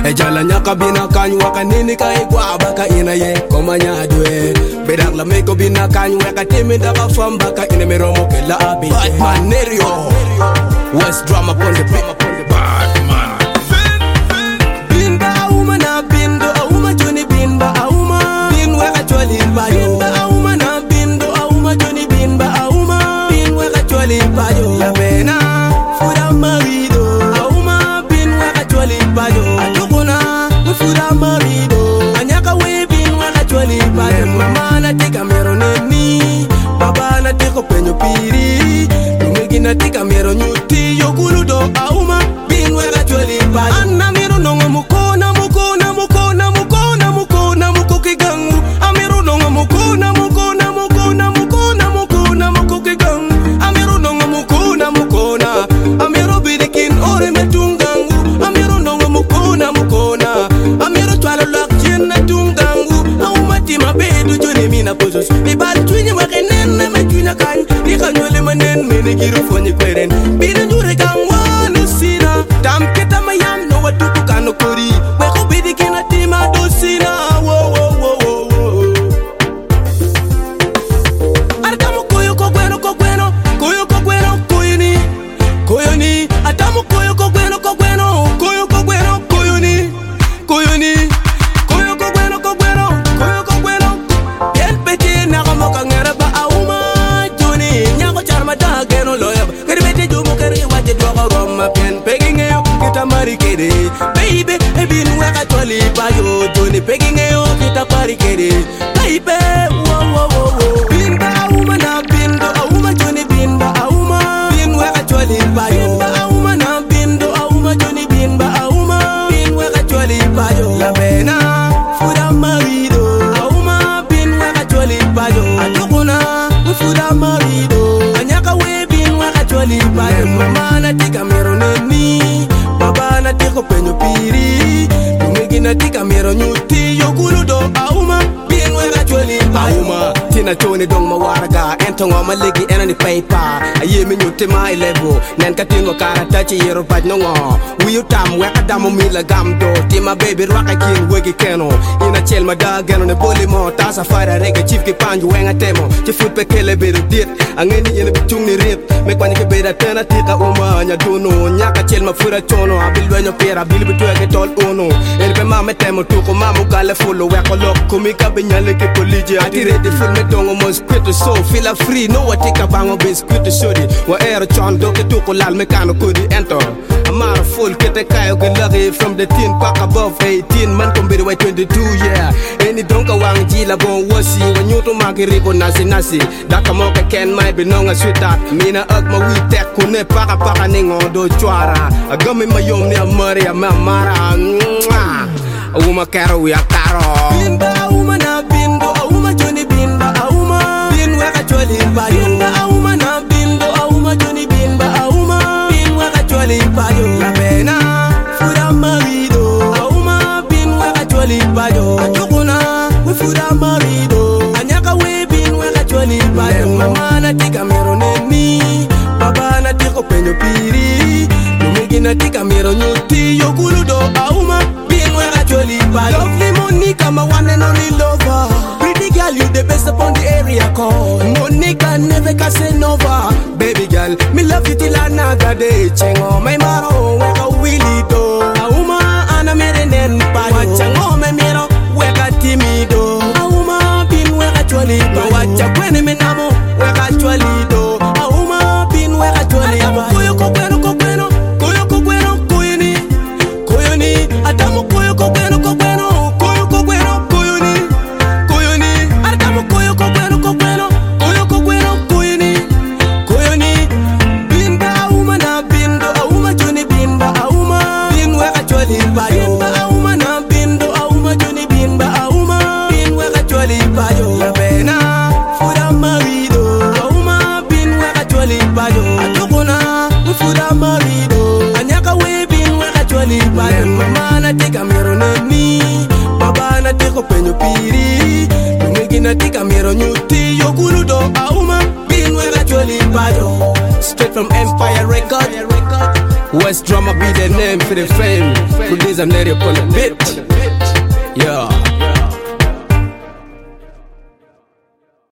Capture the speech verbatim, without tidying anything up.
E jala nyaka bina kanyu waka nini ka igwa baka ina ye koma nyadwe. Bedak la meko bina kanyu waka timi daka fam baka ina meromo ke la abi. Batman Nerio, West drama upon the beat. Batman. Bin ba auma na bin do auma joni bin ba auma. Bin waka chwali bayo. Bin ba auma na bin do auma joni bin ba auma. Bin waka chwali bayo. La bena fura marido. Auma bin waka chwali bayo. Fuda marido, anyaka we bin waka chwali bayo. Mama na tika mero neni, baba na tiko penyo piri. Lumegi na tika mero nyuti, yogulu do auma bin waka chwali bayo. Anna mero nongo mukona mukona mukona mukona mukona mukoki gangu. Amero nongo mukona mukona mukona mukona mukona mukoki gangu. Amero nongo mukona mukona, amero bidikin ore metungangu. Amero nongo mukona mukona. Amiro twala lak jina tungangu. Auma tima bedu joni mina pozos. Mi bal twini makenen na me twina kany. Ni kanyole manen mene giru fonyi kweren. Bina njure kangwa nusina. Tam kita mayam no watuku kano kori. Weko bidi kina tima dosina. Wo wo wo wo wo. Arkamu koyo kogweno kogweno. Koyo kogweno koyo ni. Koyo ni. Atamu koyo kogweno kogweno. Koyo kogweno koyo ni. Koyo ni, koyo ko bueno ko bueno, koyo ko bueno. Yen peti na ko mo ka ngara ba auma joni nya ko charma da geno loya. Keri beti jumu keri waje do ko roma pen peginge yo kita mari kede. Baby e bin wa ka toli ba yo joni peginge yo kita pari kede. Baby wo wo wo wo. Bin ba auma na bin do auma joni bin ba auma. Bin wa ka toli ba yo. Bin ba auma na bin do auma joni bin ba auma. La pena, fuda marido. Auma bin waka chwali bayo. Atukuna, fuda marido. Anyaka we bin waka chwali bayo. Mama na tika mero neni, baba na tiko penyo piri. Lumegi na tika mero nyuti. Yogulu do auma bin waka chwali bayo. Auma tina choni dong mawaraga. Entongo maligi enani paypa. Aye mi nyuti ma ilebo. Nen katingo karatachi yero paj nongo. You tam weka damo mila gamdo. Tima baby raka kin wegi keno. Ina chel ma da geno ne boli mo. Tasa fara rege chief ki panju wenga temo. Chi foot pe kele beru dit. Angeni ina bitung ni rip. Mekwani ke beda tena tika uma nya dono. Nyaka chel ma fura chono. Abil wenyo pera bil bitu eke tol uno. Ene pe mame temo tuko mamu kale fulo. Weko lok kumika binyale ke poliji. Ati ready full me dongo mo squito so. Feel free no wa tika bango be squito shodi. Wa era chondo ke tuko lal mekano kodi enter. Amara full kete kayo gelagi from the teen pack above eighteen man kombiri wa twenty-two yeah. Eni donka wang jila bon wasi wanyuto magiribo nasi nasi. Daka moka ken mai binonga sweetheart. Mina ag ma wi tek kune paka paka ningo do chwara. Agami mayom ni amari amara. Uma karo wi akaro. Binda uma na bindo uma joni binda uma. Bin waka chwali bayo. Binda uma na bindo uma joni binda uma. Bin waka chwali bayo. La pena fuda marido. Auma bin waka chwali bayo. Atukuna fuda marido. Anyaka we bin waka chwali bayo. Mama na tika mero neni, baba na tiko penyo piri. Lumegi na tika mero nyuti. Yogulu do auma bin waka chwali bayo. Lovely Monica, my one and only lover. Pretty girl, you the best upon the area call. Monica never Casanova. Baby girl, me love you till another day. Chengo my maro weka willy do. Auma ana mere nen payo. Wachango me miro weka timido. Auma bin weka chwali bayo. Wacha kwene menamo weka chwali do. Auma bin weka chwali bayo. Koyo kokweno kokweno koyo kokweno koyo ni koyo ni. Atamu koyo kokweno kokweno koyo kokweno koyo ni koyo ni. Atamu koyo kokweno kokweno koyo kokweno koyo ni koyo ni. Binda auma na bindo auma joni binda auma. Bin weka chwali bayo. Binda auma na bindo auma joni binda auma. Bin weka chwali bayo. La pena fuda marido. Auma bin weka chwali bayo. Atukuna fuda marido. Anyaka we bin weka chwali bayo. Mama na tika mero neni, baba na tiko penyo piri. Lumegi na tika mero nyuti. Yogulu do auma bin weka chwali bayo. Straight from Empire Record. West Drama be the name for the fame. Producer Neri upon the beat. Yeah.